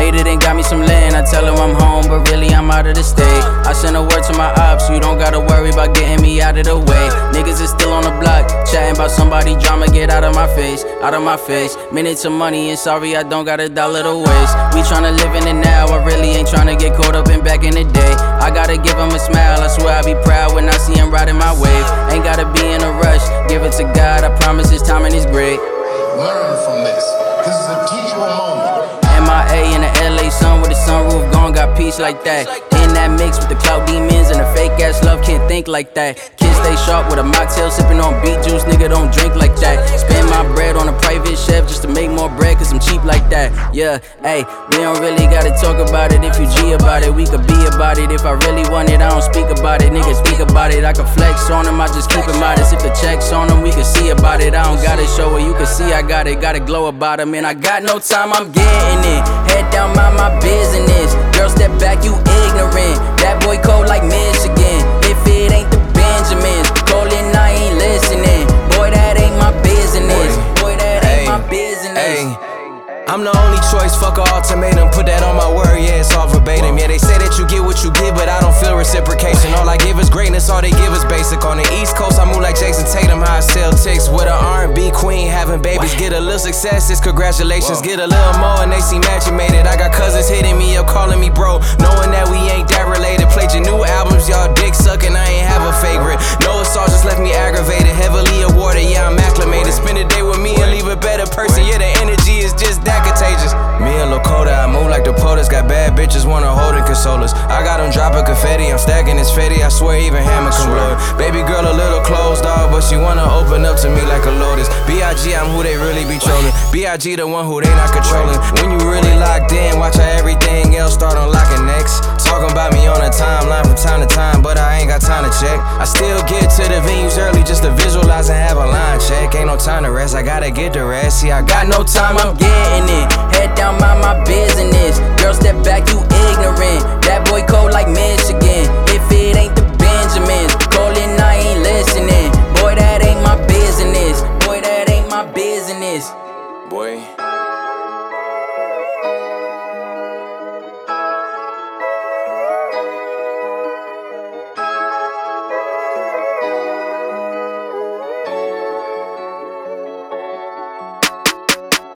made it and got me some land. I tell them I'm home, but really I'm out of the state. I send a word to my ops, you don't gotta worry about getting me out of the way. Niggas is still on the block, chatting about somebody drama, get out of my face, out of my face. Minutes of money and sorry I don't got $1 to waste. We tryna live in it now, I really ain't tryna get caught up in back in the day. I gotta give him a smile, I swear I be proud when I see him riding my wave. Ain't gotta be in a rush, give it to God, I promise his timing is great. Learn from this is a teachable moment. MIA in the LA sun with the sunroof gone, got peace like that. In that mix with the clout demons and the fake ass love, can't think like that. Kids stay sharp with a mocktail, sipping on beet juice, nigga don't drink like that. Spend my bread on a private chef just to make more bread, cause I'm cheap like that. Yeah, hey, we don't really gotta talk about it. If you G about it, we could be about it. If I really want it, I don't speak about it. Niggas speak about it, I can flex on them, I just keep it modest. If the check's on them, we can see about it. I don't gotta show it, you can see I got it. Gotta glow about them, and I got no time, I'm getting it. Head down, mind my business. Girl, step back, you ignorant. That boy cold like Michigan. If it ain't the Benjamins, calling, I ain't listening. Boy, that ain't my business. Boy, that ain't my business. I'm the only choice, fuck a ultimatum. Put that on my word, yeah, it's all verbatim. Yeah, they say that you get what you give, but I don't feel reciprocation. All I give is greatness, all they give is basic. On the East Coast, I move like Jason Tatum, how I sell ticks. With an R&B queen, having babies. Get a little success, it's congratulations. Get a little more and they see matching made it. I got cousins hitting me up, calling me bro, knowing that we ain't that related. Played your new albums, y'all dick sucking, I ain't have a favorite. No, it's all just left me aggravated. Heavily awarded, yeah, I'm acclimated. Spend a day with me and leave a better person. Yeah, the energy is just that contagious. Me and Lakota, I move like the POTUS. Got bad bitches wanna hold and console us. I got them dropping confetti, I'm stacking this fetty. I swear even Hammer can blow it. Baby girl a little closed off, but she wanna open up to me like a lotus. B.I.G. I'm who they really be trolling. B.I.G. the one who they not controlling. When you really locked in, watch how everything else start unlocking next. Talking about me on a timeline from time to time, but I ain't got time to check. I still get to the venues early just to visualize and have a line check. Ain't no time to rest, I gotta get the rest. See, I got no time, I'm getting